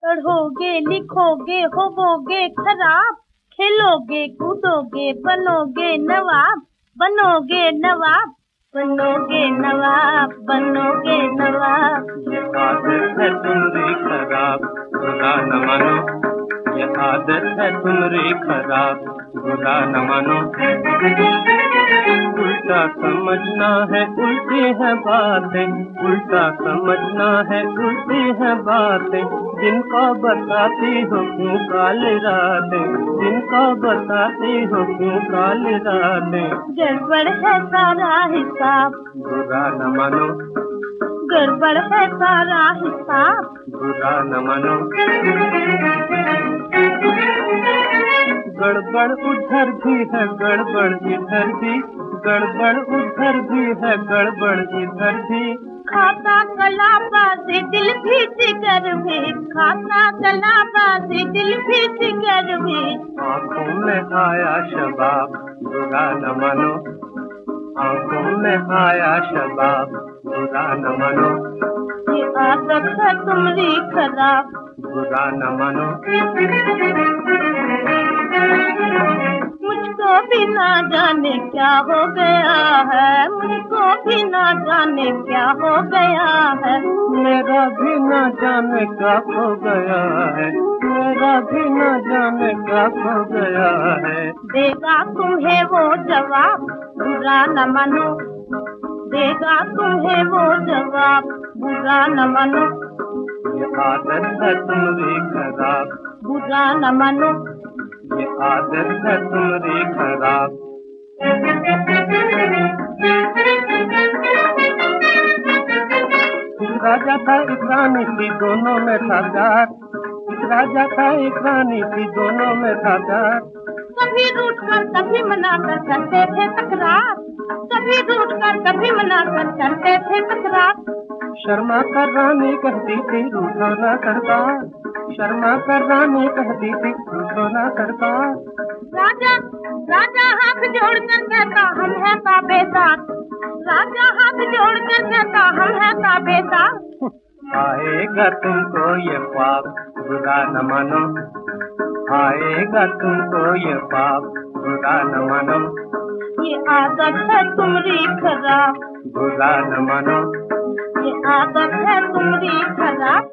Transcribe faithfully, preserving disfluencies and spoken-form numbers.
पढ़ोगे लिखोगे होवोगे खराब, खेलोगे कूदोगे बनोगे नवाब, बनोगे नवाब, बनोगे नवाब, बनोगे नवाब। ये आदत है तुम्हारी खराब, बुरा न मानो। ये आदत है तुम्हारी खराब, बुरा न मानो। उल्टा समझना है उल्टी है बातें, उल्टा समझना है उल्टी है बातें। जिनको बताती हो क्यों काली रातें, जिनको बताती हो क्यों काली रातें। गड़बड़ है सारा हिसाब, बुरा न मानो। गड़बड़ है सारा हिसाब, बुरा न मानो। गड़बड़ उधर भी है गड़बड़ इधर भी, गड़बड़ उधर भी है गड़बड़ इधर भी। खाता कला बाजी दिल भी जिगर भी, खाता कला बाजी दिल भी जिगर भी। आंखों में आया शबाब, बुरा न मानो। आंखों में आया शबाब, बुरा न मानो। ये आदत है तुम्हारी खराब, बुरा न मानो। मुझको भी ना जाने क्या हो गया है, मुझको भी ना जाने क्या हो गया है। मेरा भी ना जाने क्या हो गया है, मेरा भी ना जाने क्या हो गया है। देगा तुम्हें वो जवाब, बुरा न मानो। देगा तुम्हें वो जवाब, बुरा न मानो। ये आदत है तुम्हारी खराब, बुरा न मानो। ये आदत है तुम्हारी खराब। एक राजा था एक रानी थी, दोनों में था प्यार। एक राजा था एक रानी थी, दोनों में था प्यार। कभी रूठ कर कभी मनाकर करते थे तकरार, कभी रूठ कर कभी मनाकर करते थे तकरार। शर्मा कर रानी कहती थी रूठो ना सरकार, शर्मा कर रानी कहती थी रूठो ना सरकार। राजा राजा हाथ जोड़कर कहता हम हैं ताबेदार, राजा हाथ जोड़कर कहता हम हैं ताबेदार। आएगा तुमको ये पाप, बुरा न मानो। आएगा तुमको ये पाप, बुरा न मानो। ये आदत है तुम्हारी खराब, बुरा न मानो। ये आदत है तुम्हारी खराब।